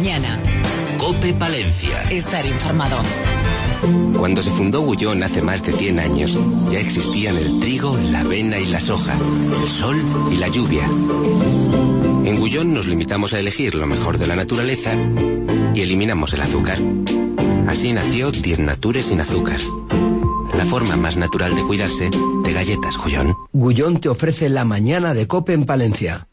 mañana. COPE Palencia. Estar informado. Cuando se fundó Gullón hace más de 100 años, ya existían el trigo, la avena y la soja, el sol y la lluvia. En Gullón nos limitamos a elegir lo mejor de la naturaleza y eliminamos el azúcar. Así nació 10 Nature sin azúcar. La forma más natural de cuidarse de galletas Gullón. Gullón te ofrece la mañana de COPE en Palencia.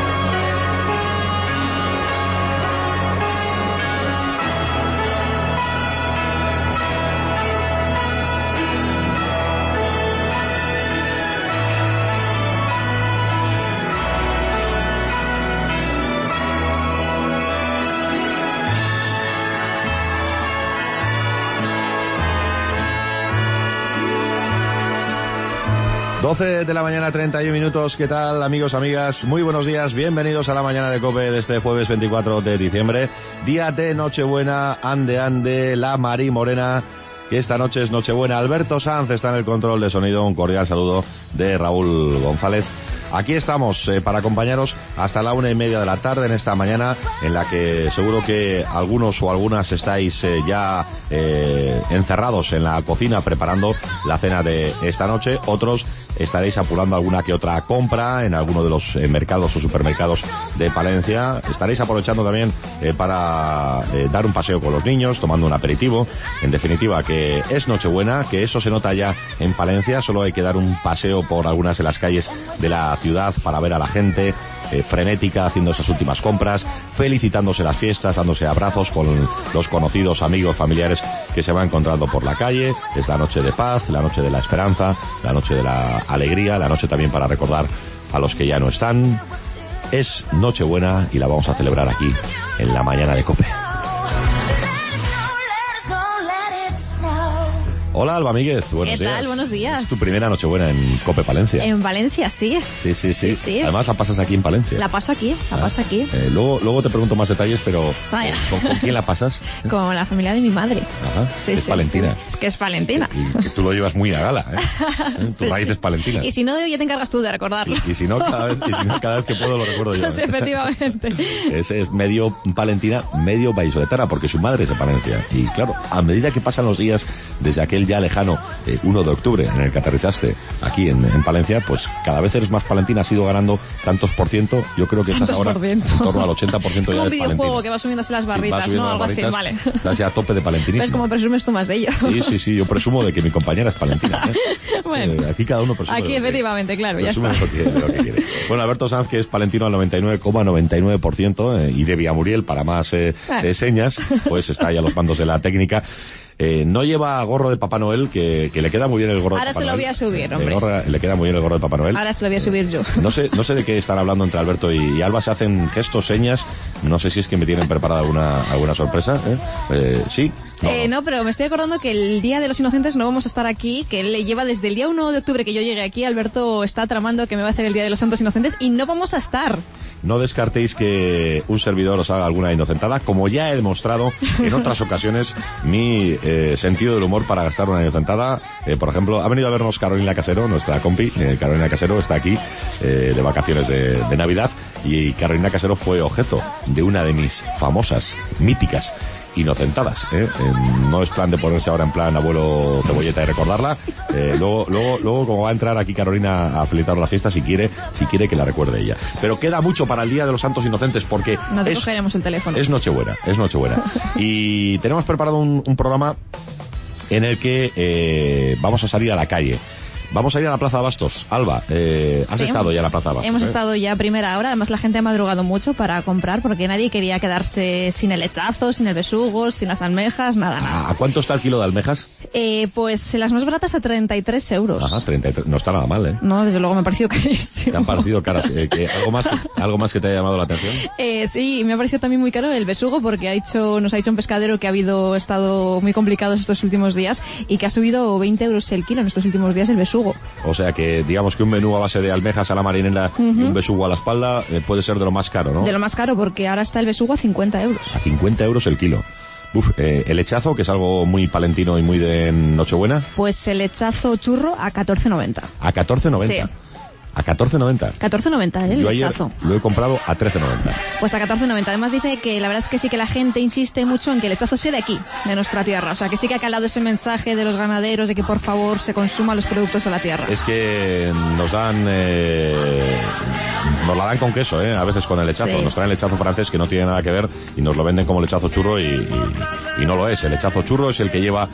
De la mañana, 31 minutos. ¿Qué tal, amigos, amigas? Muy buenos días. Bienvenidos a la mañana de COPE de este jueves 24 de diciembre. Día de Nochebuena. Ande, la Mari Morena, que esta noche es Nochebuena. Alberto Sanz está en el control de sonido. Un cordial saludo de Raúl González. Aquí estamos para acompañaros hasta la 1:30 de la tarde en esta mañana en la que seguro que algunos o algunas estáis ya encerrados en la cocina preparando la cena de esta noche. Otros estaréis apurando alguna que otra compra en alguno de los mercados o supermercados de Palencia. Estaréis aprovechando también para dar un paseo con los niños, tomando un aperitivo. En definitiva, que es Nochebuena, que eso se nota ya en Palencia. Solo hay que dar un paseo por algunas de las calles de la ciudad para ver a la gente frenética haciendo esas últimas compras, felicitándose las fiestas, dándose abrazos con los conocidos, amigos, familiares que se van encontrando por la calle. Es la noche de paz, la noche de la esperanza, la noche de la alegría, la noche también para recordar a los que ya no están. Es Nochebuena y la vamos a celebrar aquí en la mañana de COPE. Hola, Alba Míguez, buenos días. ¿Qué tal? Buenos días. Es tu primera Nochebuena en COPE Palencia. En Valencia, sí. Sí. Además la pasas aquí en Palencia. La paso aquí. Luego te pregunto más detalles, pero ¿con quién la pasas? Con la familia de mi madre. Ajá, es Valentina. Sí. Es que es Valentina. Y tú lo llevas muy a gala, ¿eh? Tu raíz es palentina. Y si no, ya te encargas tú de recordarlo. Y si no, cada vez que puedo lo recuerdo yo. Sí, efectivamente. Es medio palentina, medio vallisoletana, porque su madre es de Palencia. Y claro, a medida que pasan los días desde aquel ya lejano 1 de octubre en el que aterrizaste aquí en Palencia, pues cada vez eres más palentina, has ido ganando tantos por ciento. Yo creo que estás ahora en torno al 80% ya de palentina. Es como un videojuego que va subiéndose las barritas, ¿no? Algo así, vale. Estás ya a tope de palentinismo. ¿Ves cómo presumes tú más de ello? Sí, yo presumo de que mi compañera es palentina, ¿eh? Bueno, aquí cada uno presume. Aquí efectivamente, claro, ya está. Lo que quiere. Bueno, Alberto Sanz, que es palentino al 99,99%, y Debbie Amuriel, para más señas, pues está ahí a los mandos de la técnica. No lleva gorro de Papá Noel, que le queda muy bien el gorro de Papá Noel. Ahora se lo voy a subir, hombre. Le queda muy bien el gorro de Papá Noel. Ahora se lo voy a subir yo. No sé de qué están hablando entre Alberto y Alba. Se hacen gestos, señas. No sé si es que me tienen preparada alguna sorpresa. ¿Sí? No, pero me estoy acordando que el Día de los Inocentes no vamos a estar aquí, que él le lleva desde el día 1 de octubre que yo llegué aquí. Alberto está tramando que me va a hacer el Día de los Santos Inocentes y no vamos a estar. No descartéis que un servidor os haga alguna inocentada, como ya he demostrado en otras ocasiones mi sentido del humor para gastar una inocentada. Por ejemplo, ha venido a vernos Carolina Casero, nuestra compi. Carolina Casero está aquí de vacaciones de Navidad, y Carolina Casero fue objeto de una de mis famosas, míticas inocentadas, no es plan de ponerse ahora en plan abuelo cebolleta y recordarla. Luego como va a entrar aquí Carolina a felicitar la fiesta, si quiere que la recuerde ella. Pero queda mucho para el Día de los Santos Inocentes, porque no te cogeremos el teléfono. Es Nochebuena. Y tenemos preparado un programa en el que vamos a salir a la calle. Vamos a ir a la Plaza de Abastos. Alba, ¿has estado ya en la Plaza de Abastos? Hemos estado ya a primera hora. Además, la gente ha madrugado mucho para comprar, porque nadie quería quedarse sin el lechazo, sin el besugo, sin las almejas, nada. ¿A cuánto está el kilo de almejas? Pues las más baratas a 33 euros. Ajá, 33. No está nada mal, ¿eh? No, desde luego me ha parecido carísimo. ¿Te han parecido caras? ¿Algo más que te haya llamado la atención? Sí, me ha parecido también muy caro el besugo, porque nos ha dicho un pescadero que ha estado muy complicados estos últimos días y que ha subido 20 euros el kilo en estos últimos días el besugo. O sea que digamos que un menú a base de almejas a la marinera y un besugo a la espalda puede ser de lo más caro, ¿no? De lo más caro, porque ahora está el besugo a 50 euros. A 50 euros el kilo. El lechazo, que es algo muy palentino y muy de Nochebuena. Pues el lechazo churro a 14,90. ¿A 14,90? Sí. A 14,90. 14,90 el Yo ayer lechazo. lo he comprado a 13,90. Pues a 14,90. Además dice que la verdad es que sí que la gente insiste mucho en que el lechazo sea de aquí, de nuestra tierra. O sea, que sí que ha calado ese mensaje de los ganaderos de que por favor se consuman los productos de la tierra. Es que nos dan... nos la dan con queso, a veces con el lechazo. Sí. Nos traen lechazo francés que no tiene nada que ver y nos lo venden como lechazo churro y no lo es. El lechazo churro es el que lleva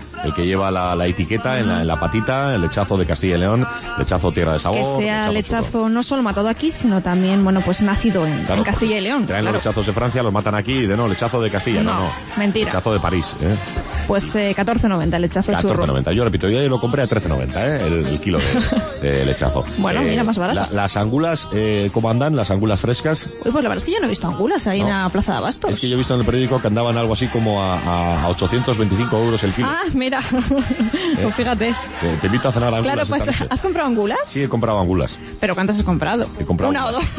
la etiqueta en la patita, el lechazo de Castilla y León, lechazo tierra de sabor. Que sea lechazo no solo matado aquí, sino también, bueno, pues nacido en Castilla y León. Traen los lechazos de Francia, los matan aquí y de lechazo de Castilla. No, mentira. Lechazo de París. Pues 14,90 el lechazo churro. 14,90. Yo repito, yo lo compré a 13,90, el kilo de lechazo. Bueno, mira, más barato. Las angulas, ¿cómo andan? Las angulas frescas. Uy, pues la verdad es que yo no he visto angulas ahí en la Plaza de Abastos. Es que yo he visto en el periódico que andaban algo así como a 825 euros el kilo. Ah, mira. Pues fíjate. Te invito a cenar angulas. Claro, pues, ¿has comprado angulas? Sí, he comprado angulas. ¿Pero cuántas has comprado? He comprado una o dos.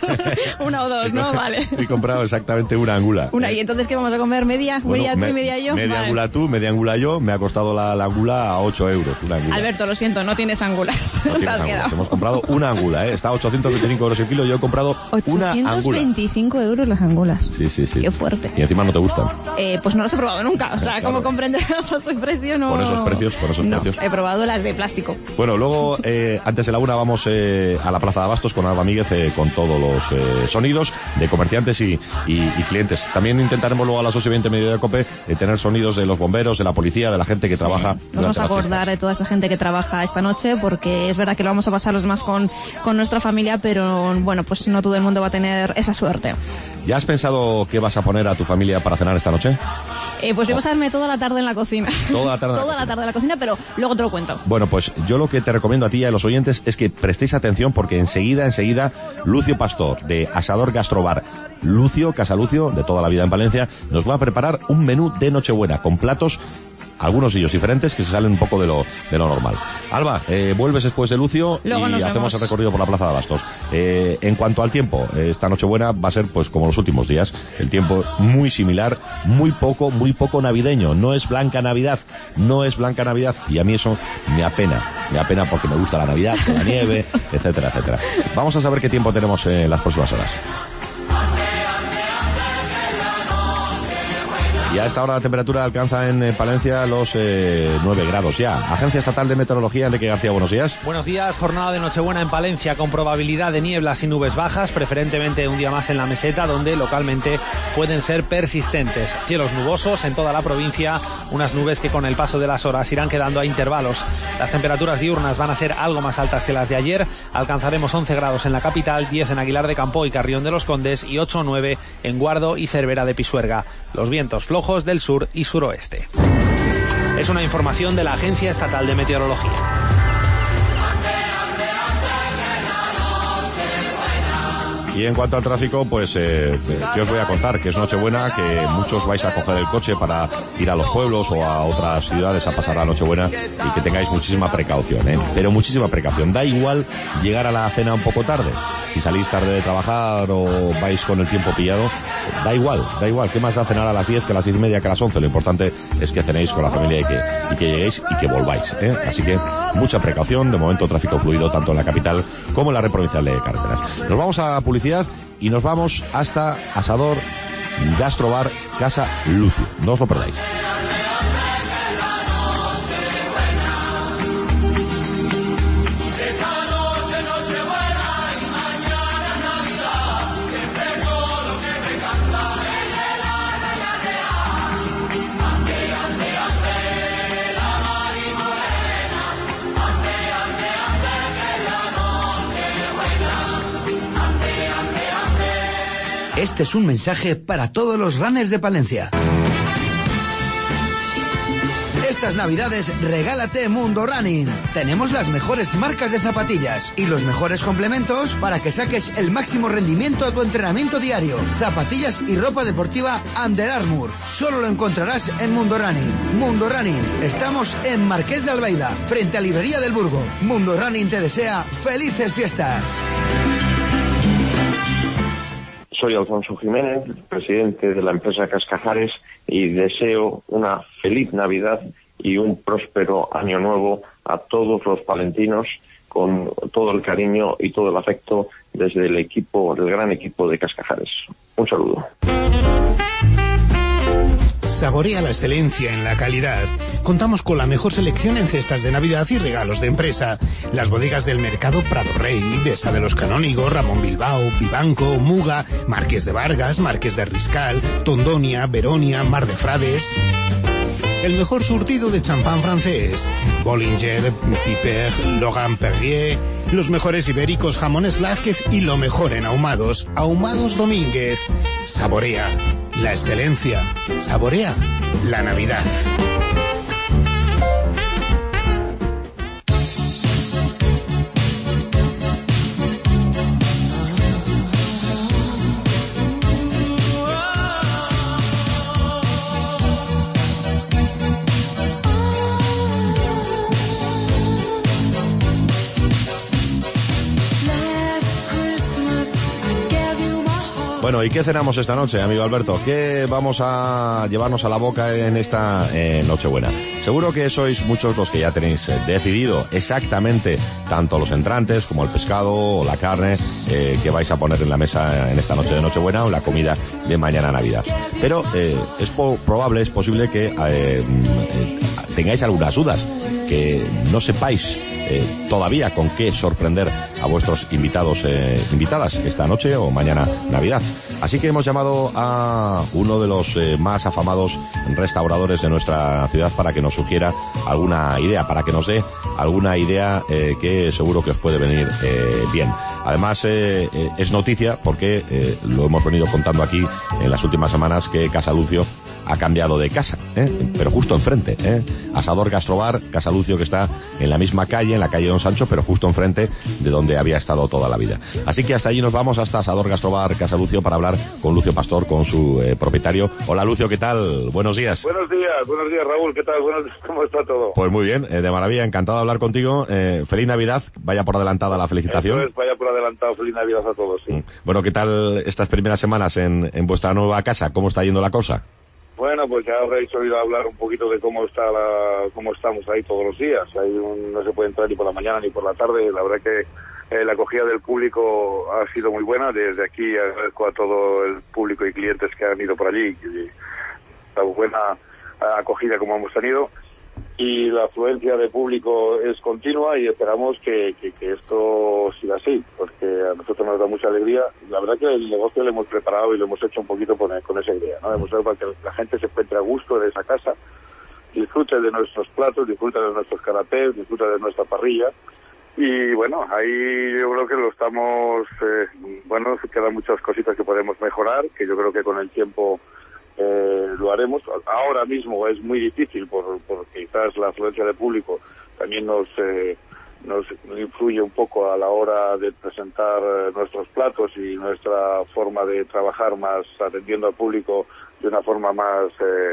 Una o dos, ¿no? Vale. He comprado exactamente una angula. Una, ¿y entonces qué vamos a comer? ¿Media? Bueno, ¿media tú y media yo? Media angula tú, media angula yo. Me ha costado la angula a 8 euros. Una angula. Alberto, lo siento, no tienes angulas. No tienes angulas. Hemos comprado una angula, Está a 825 euros el kilo. Yo he comprado una angula. 825 euros las angulas. Sí. Qué fuerte. Y encima no te gustan. Pues no las he probado nunca. O sea, claro. Como comprenderás, a su precio no... Por esos precios. He probado las de plástico. Bueno, luego, antes de la una, vamos a la Plaza de Abastos con Alba Míguez, con todos los sonidos de comerciantes y clientes. También intentaremos luego a las 8:20 Mediodía Cope tener sonidos de los bomberos, de la policía, de la gente que trabaja. Nos vamos a acordar de toda esa gente que trabaja esta noche, porque es verdad que lo vamos a pasar los demás con nuestra familia, pero bueno, pues no todo el mundo va a tener esa suerte. ¿Ya has pensado qué vas a poner a tu familia para cenar esta noche? Pues voy a pasarme toda la tarde en la cocina. Toda la tarde en la cocina, pero luego te lo cuento. Bueno, pues yo lo que te recomiendo a ti y a los oyentes es que prestéis atención, porque enseguida, Lucio Pastor, de Asador Gastrobar, Lucio, Casa Lucio, de toda la vida en Palencia, nos va a preparar un menú de Nochebuena con platos, algunos de ellos diferentes, que se salen un poco de lo normal. Alba, vuelves después de Lucio luego y hacemos el recorrido por la Plaza de Abastos. En cuanto al tiempo, esta Nochebuena va a ser pues como los últimos días. El tiempo muy similar, muy poco navideño. No es blanca Navidad, y a mí eso me apena porque me gusta la Navidad, la nieve, etcétera. Vamos a saber qué tiempo tenemos en las próximas horas. Y a esta hora la temperatura alcanza en Palencia los 9 grados ya. Agencia Estatal de Meteorología, Enrique García, buenos días. Buenos días, jornada de Nochebuena en Palencia con probabilidad de nieblas y nubes bajas, preferentemente un día más en la meseta, donde localmente pueden ser persistentes. Cielos nubosos en toda la provincia, unas nubes que con el paso de las horas irán quedando a intervalos. Las temperaturas diurnas van a ser algo más altas que las de ayer. Alcanzaremos 11 grados en la capital, 10 en Aguilar de Campo y Carrión de los Condes y 8 o 9 en Guardo y Cervera de Pisuerga. Los vientos flojos del sur y suroeste. Es una información de la Agencia Estatal de Meteorología. Y en cuanto al tráfico, pues, ¿qué os voy a contar? Que es Nochebuena, que muchos vais a coger el coche para ir a los pueblos o a otras ciudades a pasar la Nochebuena, y que tengáis muchísima precaución, pero muchísima precaución. Da igual llegar a la cena un poco tarde. Si salís tarde de trabajar o vais con el tiempo pillado, da igual. ¿Qué más da cenar a las 10 que a las 10:30 que a las 11? Lo importante es que cenéis con la familia y que lleguéis y que volváis, Así que mucha precaución. De momento tráfico fluido tanto en la capital como en la red provincial de Carreteras. Nos vamos a publicidad y nos vamos hasta Asador Gastrobar Casa Lucio. No os lo perdáis. Este es un mensaje para todos los runners de Palencia. Estas navidades regálate Mundo Running. Tenemos las mejores marcas de zapatillas y los mejores complementos para que saques el máximo rendimiento a tu entrenamiento diario. Zapatillas y ropa deportiva Under Armour. Solo lo encontrarás en Mundo Running. Mundo Running. Estamos en Marqués de Albaida, frente a Librería del Burgo. Mundo Running te desea felices fiestas. Soy Alfonso Jiménez, presidente de la empresa Cascajares, y deseo una feliz Navidad y un próspero año nuevo a todos los palentinos con todo el cariño y todo el afecto desde el equipo, del gran equipo de Cascajares. Un saludo. Saborea la excelencia en la calidad. Contamos con la mejor selección en cestas de Navidad y regalos de empresa. Las bodegas del Mercado Prado Rey, Dehesa de los Canónigos, Ramón Bilbao, Vivanco, Muga, Marqués de Vargas, Marqués de Riscal, Tondonia, Veronia, Mar de Frades. El mejor surtido de champán francés, Bollinger, Piper, Logan Perrier, los mejores ibéricos, jamones Blázquez y lo mejor en ahumados, Ahumados Domínguez. Saborea la excelencia, saborea la Navidad. Bueno, ¿y qué cenamos esta noche, amigo Alberto? ¿Qué vamos a llevarnos a la boca en esta Nochebuena? Seguro que sois muchos los que ya tenéis decidido exactamente tanto los entrantes como el pescado o la carne que vais a poner en la mesa en esta noche de Nochebuena o la comida de mañana Navidad. Pero es posible que tengáis algunas dudas, que no sepáis todavía con qué sorprender a vuestros invitados, invitadas esta noche o mañana Navidad. Así que hemos llamado a uno de los más afamados restauradores de nuestra ciudad para que nos sugiera alguna idea, para que nos dé alguna idea que seguro que os puede venir bien. Además, es noticia porque lo hemos venido contando aquí en las últimas semanas que Casa Lucio ha cambiado de casa, pero justo enfrente, Asador Gastrobar Casa Lucio, que está en la misma calle, en la calle Don Sancho, pero justo enfrente de donde había estado toda la vida. Así que hasta allí nos vamos, hasta Asador Gastrobar Casa Lucio, para hablar con Lucio Pastor, con su propietario. Hola Lucio, ¿qué tal? Buenos días. Buenos días Raúl, ¿qué tal? ¿Cómo está todo? Pues muy bien, de maravilla, encantado de hablar contigo. Feliz Navidad, vaya por adelantada la felicitación. Eso es, vaya por adelantado, feliz Navidad a todos, sí. Bueno, ¿qué tal estas primeras semanas en vuestra nueva casa? ¿Cómo está yendo la cosa? Bueno, pues ya habréis oído hablar un poquito de cómo estamos ahí todos los días. No se puede entrar ni por la mañana ni por la tarde. La verdad que la acogida del público ha sido muy buena. Desde aquí agradezco a todo el público y clientes que han ido por allí. La buena acogida como hemos tenido. Y la afluencia de público es continua y esperamos que esto siga así, porque a nosotros nos da mucha alegría. La verdad que el negocio lo hemos preparado y lo hemos hecho un poquito con esa idea, ¿no? Hemos hecho para que la gente se encuentre a gusto de esa casa, disfrute de nuestros platos, disfrute de nuestros canapés, disfrute de nuestra parrilla. Y bueno, ahí yo creo que lo estamos, quedan muchas cositas que podemos mejorar, que yo creo que con el tiempo lo haremos. Ahora mismo es muy difícil porque quizás la afluencia de público también nos influye un poco a la hora de presentar nuestros platos y nuestra forma de trabajar, más atendiendo al público de una forma más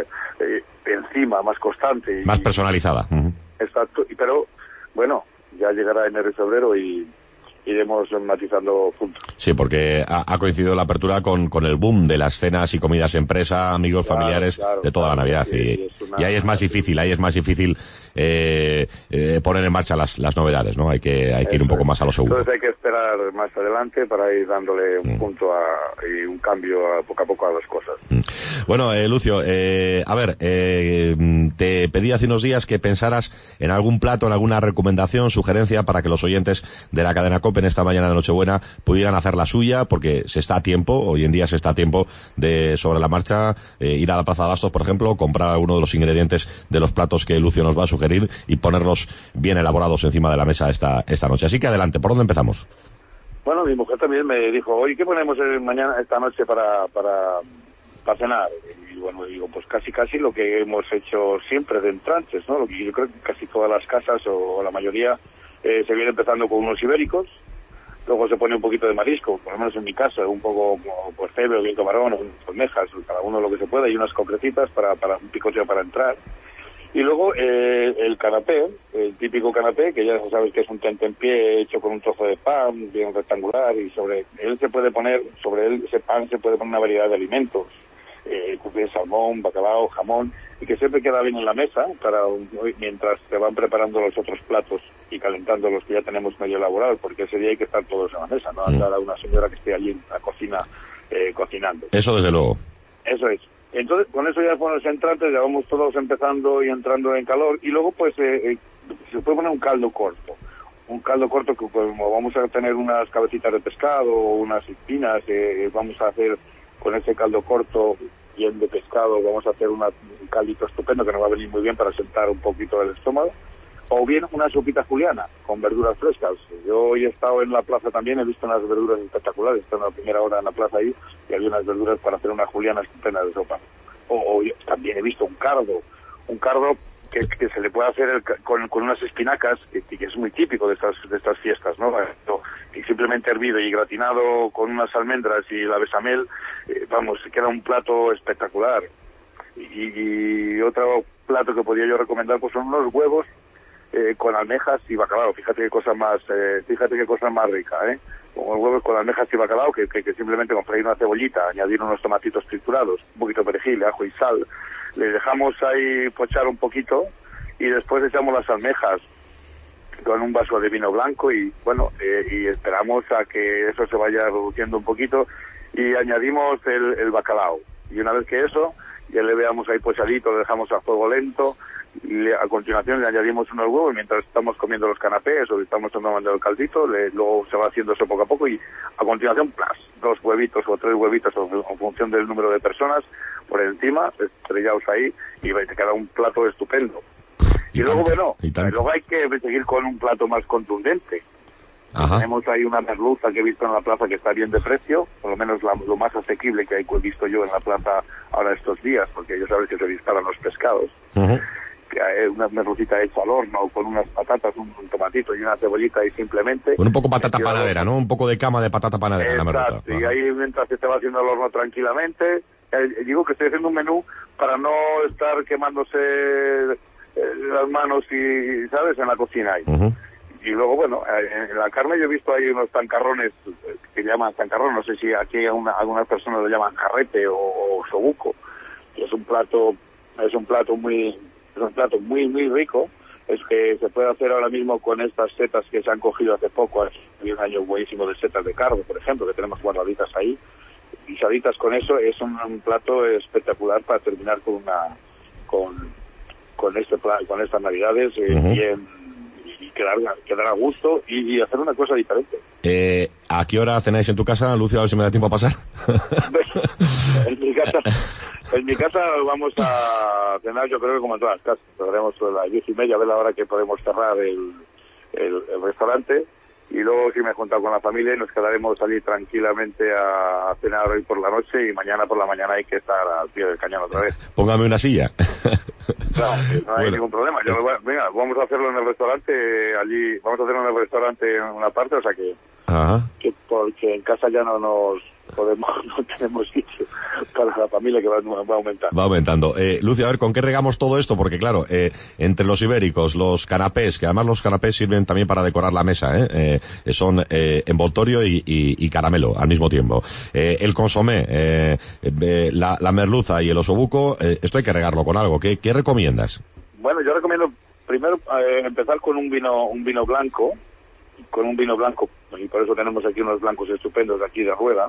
más constante. Más personalizada. Exacto, pero bueno, ya llegará enero y febrero y iremos matizando juntos. Sí, porque ha coincidido la apertura con el boom de las cenas y comidas empresa, amigos, familiares, de toda la Navidad. Y ahí es más difícil, poner en marcha las novedades, ¿no? Hay que ir un poco más a lo seguro. Entonces hay que esperar más adelante para ir dándole un punto y un cambio poco a poco a las cosas. Bueno, Lucio, te pedí hace unos días que pensaras en algún plato, en alguna recomendación, sugerencia, para que los oyentes de la cadena COPE en esta mañana de Nochebuena pudieran hacer la suya, porque se está a tiempo, hoy en día se está a tiempo de, sobre la marcha, ir a la Plaza de Bastos, por ejemplo, comprar alguno de los ingredientes de los platos que Lucio nos va a sugerir y ponerlos bien elaborados encima de la mesa esta noche. Así que adelante, ¿por dónde empezamos? Bueno, mi mujer también me dijo, oye, ¿qué ponemos esta noche para cenar? Y bueno, digo, pues casi lo que hemos hecho siempre de entrantes, ¿no? Lo que yo creo que casi todas las casas o la mayoría se viene empezando con unos ibéricos, luego se pone un poquito de marisco, por lo menos en mi caso, un poco como pues cebra o bien camarón o almejas, cada uno lo que se pueda, y unas concretitas para un picoteo para entrar. Y luego el canapé, el típico canapé, que ya sabes que es un tentempié hecho con un trozo de pan bien rectangular, y sobre él ese pan se puede poner una variedad de alimentos. cubierta de salmón, bacalao, jamón, y que siempre queda bien en la mesa mientras se van preparando los otros platos y calentando los que ya tenemos medio elaborados, porque ese día hay que estar todos en la mesa, no andar a una señora que esté allí en la cocina cocinando. Eso desde luego. Eso es. Entonces, con eso ya con los entrantes ya vamos todos empezando y entrando en calor, y luego pues se puede poner un caldo corto que pues, vamos a tener unas cabecitas de pescado, unas espinas, vamos a hacer con ese caldo corto bien de pescado, vamos a hacer un caldito estupendo que nos va a venir muy bien para sentar un poquito el estómago, o bien una sopita juliana con verduras frescas. Yo hoy he estado en la plaza también, he visto unas verduras espectaculares, he estado en la primera hora en la plaza ahí y había unas verduras para hacer una juliana estupenda de sopa. O también he visto un cardo que se le puede hacer con unas espinacas, que es muy típico de estas fiestas, ¿no? Y simplemente hervido y gratinado con unas almendras y la bechamel, queda un plato espectacular. Y otro plato que podría yo recomendar pues son unos huevos con almejas y bacalao. Fíjate qué cosa más rica, Con huevos con almejas y bacalao, que simplemente con freír una cebollita, añadir unos tomatitos triturados, un poquito de perejil, ajo y sal, le dejamos ahí pochar un poquito y después echamos las almejas con un vaso de vino blanco y y esperamos a que eso se vaya reduciendo un poquito y añadimos el bacalao. Y una vez que eso ya le veamos ahí pochadito, lo dejamos a fuego lento y a continuación le añadimos unos huevos mientras estamos comiendo los canapés o estamos tomando el caldito, luego se va haciendo eso poco a poco y a continuación, 2 huevitos o 3 huevitos en función del número de personas por encima, estrellados ahí y te queda un plato estupendo. Y luego, luego hay que seguir con un plato más contundente. Ajá. Tenemos ahí una merluza que he visto en la plaza que está bien de precio, por lo menos lo más asequible que he visto yo en la plaza ahora estos días, porque ya sabes que se disparan los pescados. Uh-huh. Una merlucita hecha al horno con unas patatas, un tomatito y una cebollita y simplemente... Con un poco patata panadera, ¿no? Un poco de cama de patata panadera en la merluza. Exacto, y ahí mientras se va haciendo al horno tranquilamente, digo que estoy haciendo un menú para no estar quemándose las manos y, ¿sabes?, en la cocina ahí. Uh-huh. Y luego, en la carne yo he visto ahí unos tancarrones que llaman tancarrón, no sé si aquí algunas personas lo llaman jarrete o sobuco, que es un plato muy muy rico, es que se puede hacer ahora mismo con estas setas que se han cogido hace poco, hay un año buenísimo de setas de cardo, por ejemplo, que tenemos guardaditas ahí, guisaditas con eso, es un plato espectacular para terminar con estas navidades, bien, y quedar a gusto y hacer una cosa diferente. ¿A qué hora cenáis en tu casa, Lucio? A ver si me da tiempo a pasar. En mi casa vamos a cenar, yo creo que como en todas las casas, cerraremos a las 10:30, a ver la hora que podemos cerrar el restaurante, y luego si me he juntado con la familia y nos quedaremos salir tranquilamente a cenar hoy por la noche y mañana por la mañana hay que estar al pie del cañón otra vez. Póngame una silla. No hay ningún problema. Venga, vamos a hacerlo en el restaurante, allí, vamos a hacerlo en el restaurante en una parte, o sea que porque en casa ya no tenemos sitio para la familia, que va aumentando. Va aumentando. Lucio, a ver, ¿con qué regamos todo esto? Porque claro, entre los ibéricos, los canapés, que además los canapés sirven también para decorar la mesa, son envoltorio y caramelo al mismo tiempo. El consomé, la merluza y el osobuco, esto hay que regarlo con algo. ¿Qué recomiendas? Bueno, yo recomiendo primero empezar con un vino blanco, y por eso tenemos aquí unos blancos estupendos de aquí de Rueda.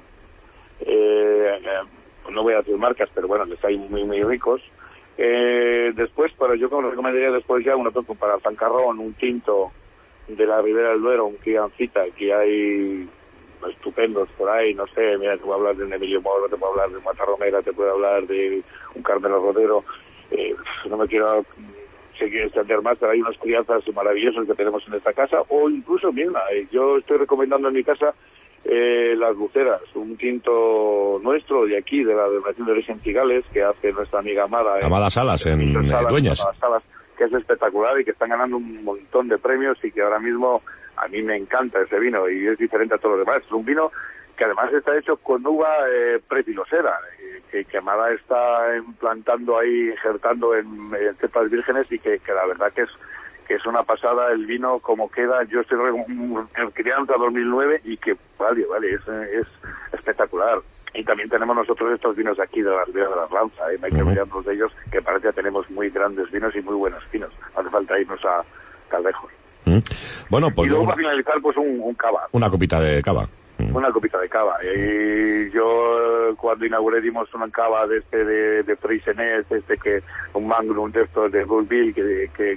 No voy a decir marcas, pero bueno, que están muy muy ricos. Después, yo como recomendaría después ya para Tancarrón, un tinto de la Ribera del Duero, un criancita, que hay estupendos por ahí, no sé, mira, te puedo hablar de un Emilio Moro, te puedo hablar de Matarromera, te puedo hablar de un Carmelo Rodero, no me quiero seguir extender más, pero hay unas crianzas maravillosas que tenemos en esta casa, o incluso, mira, yo estoy recomendando en mi casa las luceras, un tinto nuestro de aquí, de la Denominación de Origen Cigales, que hace nuestra amiga Amada Salas, en Dueñas. Salas, que es espectacular y que están ganando un montón de premios y que ahora mismo a mí me encanta ese vino y es diferente a todos los demás. Es un vino que además está hecho con uva prepilosera, que Amada está implantando ahí, injertando en cepas vírgenes y que la verdad que es una pasada el vino como queda. Yo estoy en crianza 2009 y que vale, es espectacular. Y también tenemos nosotros estos vinos aquí de la Ribera de la Arlanza, hay que mirarnos de ellos, que parece que tenemos muy grandes vinos y muy buenos vinos. Hace falta irnos a tan lejos. Bueno, pues y luego para finalizar, pues un cava. Una copita de cava. Una copita de cava. Y yo cuando inauguré dimos una cava de Freixenet, que un Magnum de estos de Bullbill, que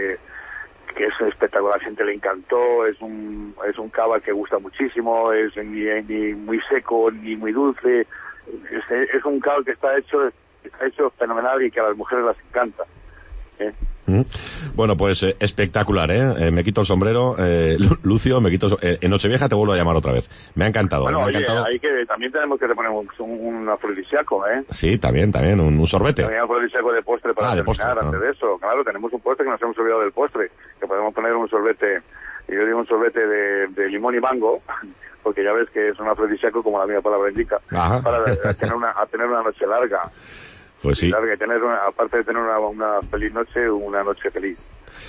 es espectacular, a la gente le encantó, es un cava que gusta muchísimo, es ni muy seco ni muy dulce, es un cava que está hecho fenomenal y que a las mujeres les encanta. Bueno, pues espectacular, me quito el sombrero, Lucio, en Nochevieja te vuelvo a llamar otra vez. Me ha encantado. Bueno, me ha encantado. Ahí que también tenemos que poner un afrodisíaco, Sí, también, un sorbete. También un afrodisíaco de postre para terminar, antes de eso. Claro, tenemos un postre que nos hemos olvidado del postre, que podemos poner un sorbete, y yo digo un sorbete de limón y mango, porque ya ves que es un afrodisíaco, como la misma palabra indica, para tener una noche larga. Pues sí. Claro, que aparte de tener una feliz noche, una noche feliz.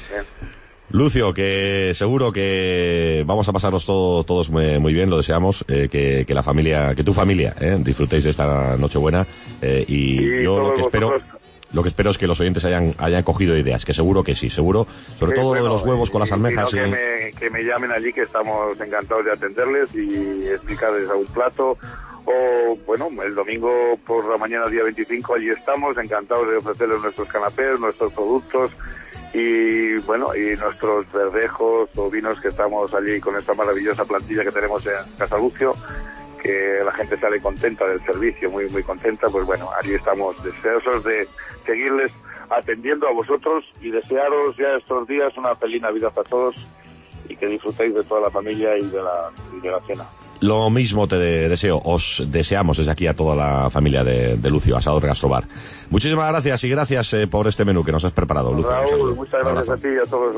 Lucio, que seguro que vamos a pasarnos todos muy bien, lo deseamos, que tu familia disfrutéis de esta Nochebuena, y yo lo que espero es que los oyentes hayan cogido ideas, que seguro que sí, seguro, sobre todo lo de los huevos con las almejas. No, que me llamen allí, que estamos encantados de atenderles y explicarles algún plato. O, bueno, el domingo por la mañana, día 25, allí estamos, encantados de ofrecerles nuestros canapés, nuestros productos y, bueno, y nuestros verdejos o vinos, que estamos allí con esta maravillosa plantilla que tenemos en Casa Lucio, que la gente sale contenta del servicio, muy, muy contenta. Pues bueno, allí estamos deseosos de seguirles atendiendo a vosotros y desearos ya estos días una feliz Navidad a todos y que disfrutéis de toda la familia y de la cena. Lo mismo te deseo, os deseamos desde aquí a toda la familia de Lucio, Asador Gastrobar. Muchísimas gracias y gracias por este menú que nos has preparado, Lucio. Raúl, muchas gracias a ti y a todos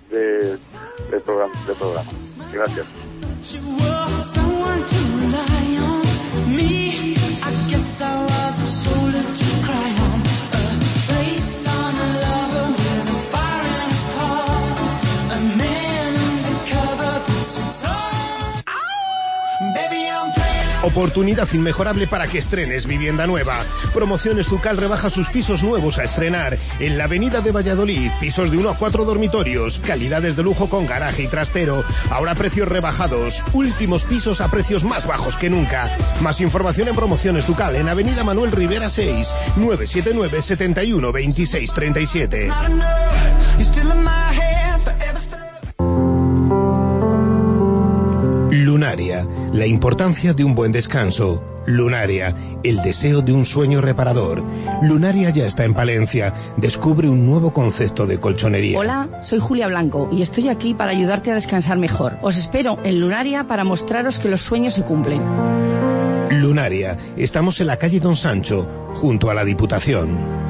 del programa. Gracias. Oportunidad inmejorable para que estrenes vivienda nueva. Promociones Zucal rebaja sus pisos nuevos a estrenar en la avenida de Valladolid. Pisos de 1 a 4 dormitorios, calidades de lujo con garaje y trastero. Ahora precios rebajados. Últimos pisos a precios más bajos que nunca. Más información en Promociones Zucal en avenida Manuel Rivera 6, 979 71 26 37. Lunaria, la importancia de un buen descanso. Lunaria, el deseo de un sueño reparador. Lunaria ya está en Palencia. Descubre un nuevo concepto de colchonería. Hola, soy Julia Blanco y estoy aquí para ayudarte a descansar mejor. Os espero en Lunaria para mostraros que los sueños se cumplen. Lunaria, estamos en la calle Don Sancho, junto a la Diputación.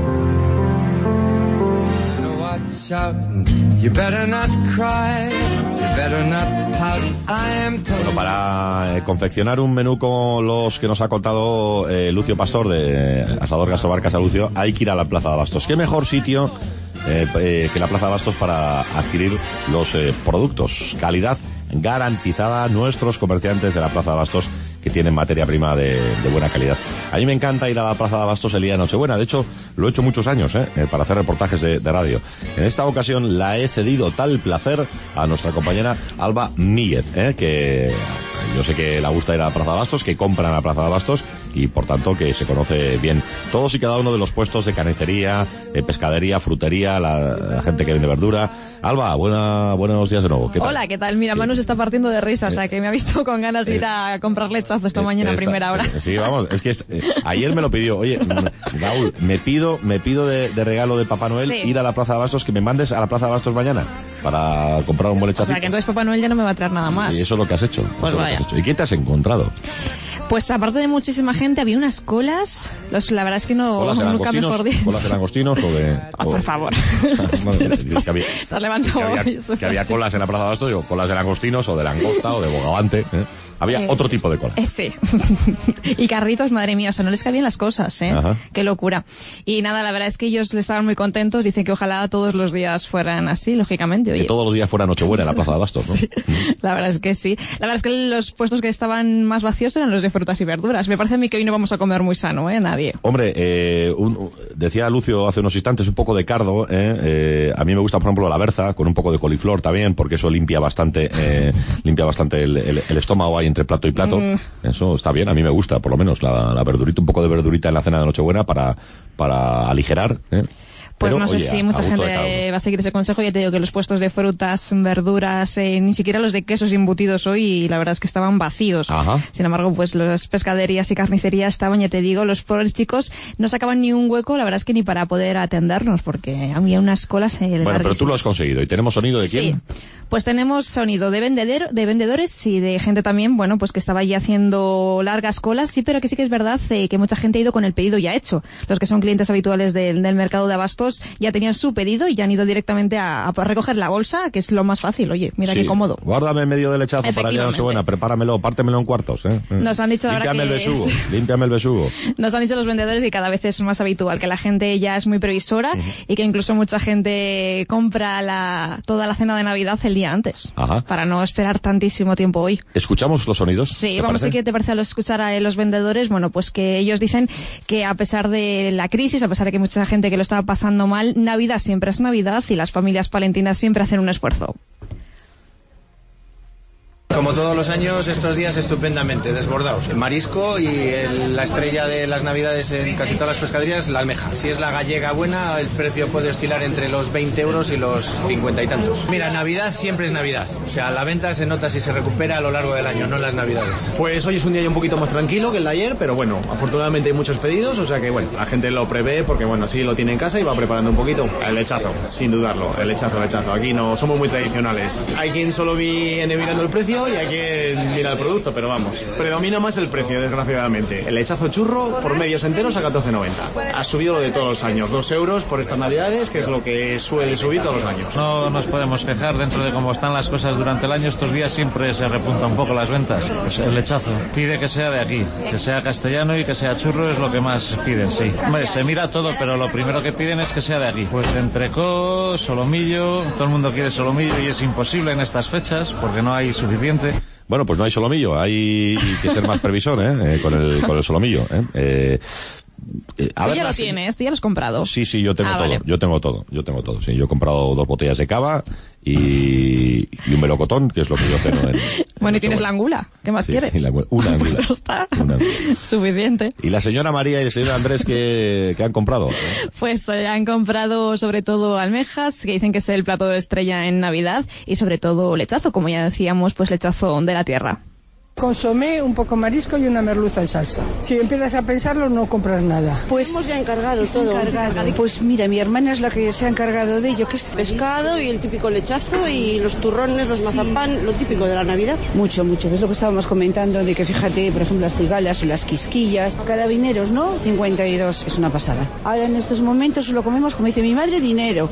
Bueno, para confeccionar un menú como los que nos ha contado Lucio Pastor de Asador Gastrobar Casa Lucio, hay que ir a la Plaza de Abastos. ¿Qué mejor sitio que la Plaza de Abastos para adquirir los productos? Calidad garantizada, nuestros comerciantes de la Plaza de Abastos, que tienen materia prima de buena calidad. A mí me encanta ir a la Plaza de Abastos el día de Nochebuena. De hecho, lo he hecho muchos años, para hacer reportajes de radio. En esta ocasión la he cedido tal placer a nuestra compañera Alba Míguez, que yo sé que le gusta ir a la Plaza de Abastos, que compra en la Plaza de Abastos y, por tanto, que se conoce bien todos y cada uno de los puestos de carnicería, pescadería, frutería, la gente que vende verdura. Alba, buenos días de nuevo. ¿Qué tal? Hola, ¿qué tal? Mira, Manu se está partiendo de risa, o sea, que me ha visto con ganas de ir a comprar lechazo esta mañana a primera hora. Sí, vamos, es que ayer me lo pidió. Oye, Raúl, me pido de regalo de Papá Noel ir a la Plaza de Abastos, que me mandes a la Plaza de Abastos mañana para comprar un buen lechazo. O sea, que entonces Papá Noel ya no me va a traer nada más. Y eso es lo que has hecho. Pues vaya. ¿Y qué te has encontrado? Pues aparte de muchísima gente, había unas colas. La verdad es que nunca mejor dicho. ¿Colas de langostinos o de...? Por favor. Que había colas en la Plaza de Abastos, colas de langostinos o de langosta o de bogavante, Había otro tipo de cola. Sí. Y carritos, madre mía, o sea, no les cabían las cosas, ¿eh? Ajá. Qué locura. Y nada, la verdad es que ellos estaban muy contentos, dicen que ojalá todos los días fueran así, lógicamente. Oye. Que todos los días fuera Nochebuena en la Plaza de Abastos, ¿no? Sí, la verdad es que sí. La verdad es que los puestos que estaban más vacíos eran los de frutas y verduras. Me parece a mí que hoy no vamos a comer muy sano, nadie. Hombre, decía Lucio hace unos instantes un poco de cardo, a mí me gusta, por ejemplo, la berza, con un poco de coliflor también, porque eso limpia bastante el estómago ahí entre plato y plato. Eso está bien, a mí me gusta, por lo menos, la verdurita, un poco de verdurita en la cena de Nochebuena para aligerar, Pues pero, no sé oye, si mucha gente va a seguir ese consejo. Ya te digo que los puestos de frutas, verduras, ni siquiera los de quesos embutidos hoy, y la verdad es que estaban vacíos. Ajá. Sin embargo, pues las pescaderías y carnicerías estaban, ya te digo, los pobres chicos no sacaban ni un hueco, la verdad es que ni para poder atendernos, porque había unas colas Bueno, pero tú lo has conseguido. ¿Y tenemos sonido de quién? Sí. Pues tenemos sonido de vendedores y de gente también, bueno, pues que estaba ya haciendo largas colas, sí, pero que sí que es verdad que mucha gente ha ido con el pedido ya hecho. Los que son clientes habituales del mercado de abastos ya tenían su pedido y ya han ido directamente a recoger la bolsa, que es lo más fácil. Oye, mira qué cómodo. Guárdame medio de lechazo para el día de Nochebuena, prepáramelo, pártemelo en cuartos, Nos han dicho ahora Límpiame el besugo. Nos han dicho los vendedores que cada vez es más habitual, que la gente ya es muy previsora y que incluso mucha gente compra toda la cena de Navidad el día antes. Ajá. Para no esperar tantísimo tiempo hoy. ¿Escuchamos los sonidos? Sí, vamos, si te parece escuchar a los vendedores. Bueno, pues que ellos dicen que a pesar de la crisis, a pesar de que hay mucha gente que lo está pasando mal, Navidad siempre es Navidad y las familias palentinas siempre hacen un esfuerzo. Como todos los años, estos días estupendamente, desbordados. El marisco y la estrella de las Navidades en casi todas las pescaderías, la almeja. Si es la gallega buena, el precio puede oscilar entre los 20 euros y los 50 y tantos. Mira, Navidad siempre es Navidad. O sea, la venta se nota si se recupera a lo largo del año, no en las Navidades. Pues hoy es un día ya un poquito más tranquilo que el de ayer, pero bueno, afortunadamente hay muchos pedidos, o sea que bueno, la gente lo prevé porque bueno, así lo tiene en casa y va preparando un poquito. El lechazo, sin dudarlo, el lechazo. Aquí no somos muy tradicionales. Hay quien solo viene mirando el precio y hay quien mira el producto, pero vamos, predomina más el precio, desgraciadamente. El lechazo churro por medios enteros a 14,90. Ha subido lo de todos los años, 2 euros por estas Navidades, que es lo que suele subir todos los años. No nos podemos quejar dentro de cómo están las cosas durante el año. Estos días siempre se repunta un poco las ventas. Pues el lechazo pide que sea de aquí, que sea castellano y que sea churro, es lo que más piden, sí. Hombre, se mira todo, pero lo primero que piden es que sea de aquí. Pues entrecó, solomillo, todo el mundo quiere solomillo y es imposible en estas fechas porque no hay suficiente. Bueno, pues no hay solomillo, hay que ser más previsor, con el solomillo, Tú ya lo tienes, tú ya lo has comprado. Sí, yo tengo todo, vale. yo tengo todo, sí, yo he comprado 2 botellas de cava y un melocotón, que es lo que yo ceno en bueno, y tienes la angula, ¿qué más quieres? Sí, una angula. Pues ya está, suficiente. Y la señora María y el señor Andrés que han comprado. Pues han comprado sobre todo almejas, que dicen que es el plato de estrella en Navidad, y sobre todo lechazo, como ya decíamos, pues lechazo de la tierra. Consomé, un poco marisco y una merluza en salsa. Si empiezas a pensarlo, no compras nada. Pues hemos ya encargado todo. Pues mira, mi hermana es la que se ha encargado de ello, que es pescado y el típico lechazo y los turrones, los mazapán, lo típico de la Navidad. Mucho, es lo que estábamos comentando, de que fíjate, por ejemplo, las cigalas y las quisquillas, carabineros, ¿no? 52, es una pasada. Ahora en estos momentos lo comemos, como dice mi madre, dinero.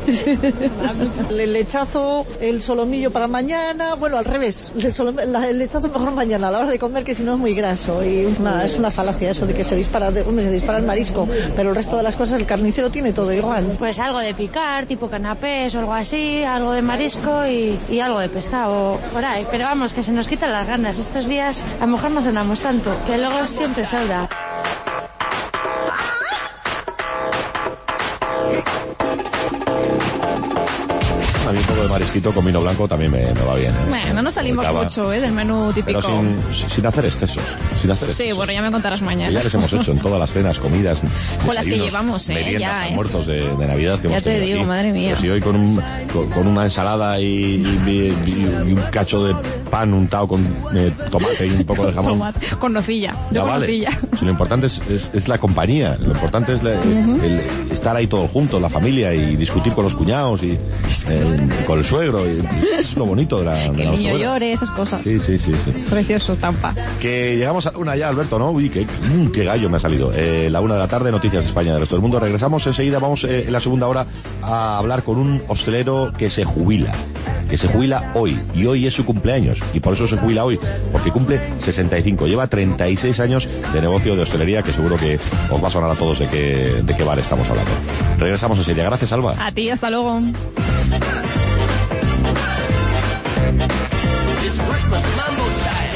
El lechazo, el solomillo para mañana, bueno, al revés, el lechazo mejor mañana, a la hora de comer, que si no es muy graso, y es una falacia eso de que se dispara el marisco, pero el resto de las cosas el carnicero tiene todo igual. Pues algo de picar, tipo canapés o algo así, algo de marisco y algo de pescado por ahí, pero vamos, que se nos quitan las ganas. Estos días a lo mejor no cenamos tanto, que luego siempre sobra. A mí un poco de marisquito con vino blanco también me va bien. Bueno, no salimos mucho del menú típico. Pero sin hacer excesos. Sí, bueno, ya me contarás mañana. Que ya les hemos hecho en todas las cenas, comidas, con las que llevamos, meriendas, ya, almuerzos de Navidad que ya hemos te digo, aquí. madre mía. Pues si hoy con una ensalada y un cacho de pan untado con tomate y un poco de jamón. Con nocilla. Ya vale. Nocilla. Si lo importante es la compañía, lo importante es el estar ahí todos juntos, la familia, y discutir con los cuñados y con el suegro, y es lo bonito de la que el niño llore, esas cosas. Sí. Precioso, Tampa. Que llegamos a la 1 ya, Alberto, ¿no? Uy, qué gallo me ha salido. La 1 de la tarde, noticias de España, del resto del mundo. Regresamos enseguida, vamos en la segunda hora a hablar con un hostelero que se jubila. que se jubila hoy, y hoy es su cumpleaños, y por eso se jubila hoy, porque cumple 65, lleva 36 años de negocio de hostelería, que seguro que os va a sonar a todos de qué bar estamos hablando. Regresamos enseguida. Gracias, Alba. A ti, hasta luego. It's Christmas Mambo style.